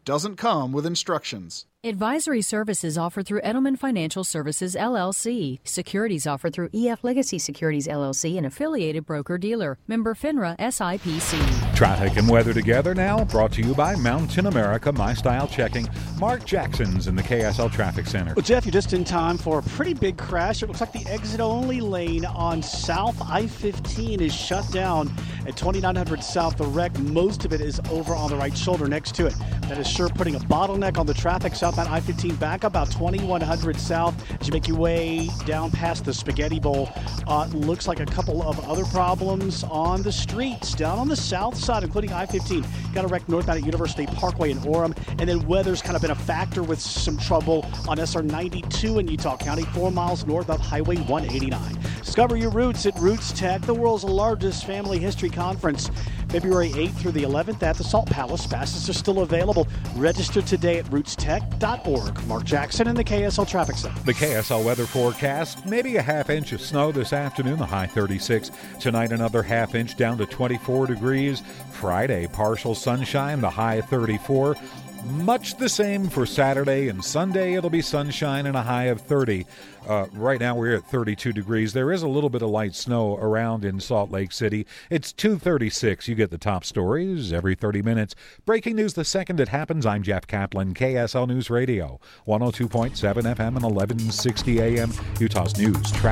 doesn't come with instructions. Advisory services offered through Edelman Financial Services, LLC. Securities offered through EF Legacy Securities, LLC, an affiliated broker-dealer. Member FINRA SIPC. Traffic and weather together now, brought to you by Mountain America My Style Checking. Mark Jackson's in the KSL Traffic Center. Well, Jeff, you're just in time for a pretty big crash. It looks like the exit-only lane on South I-15 is shut down at 2900 South. The wreck, most of it is over on the right shoulder next to it. That is sure putting a bottleneck on the traffic. Southbound I-15 back about 2100 South as you make your way down past the Spaghetti Bowl. Looks like a couple of other problems on the streets down on the south side, including I-15. Got a wreck northbound at University Parkway in Orem. And then weather's kind of been a factor with some trouble on SR 92 in Utah County, 4 miles north of Highway 189. Discover your roots at Roots Tech, the world's largest family history conference. February 8th through the 11th at the Salt Palace. Passes are still available. Register today at rootstech.org. Mark Jackson in the KSL Traffic Center. The KSL weather forecast, maybe a half inch of snow this afternoon, the high 36. Tonight, another half inch down to 24 degrees. Friday, partial sunshine, the high 34. Much the same for Saturday and Sunday. It'll be sunshine and a high of 30. Right now we're at 32 degrees. There is a little bit of light snow around in Salt Lake City. It's 2:36. You get the top stories every 30 minutes. Breaking news the second it happens. I'm Jeff Kaplan, KSL News Radio, 102.7 FM and 1160 AM, Utah's news.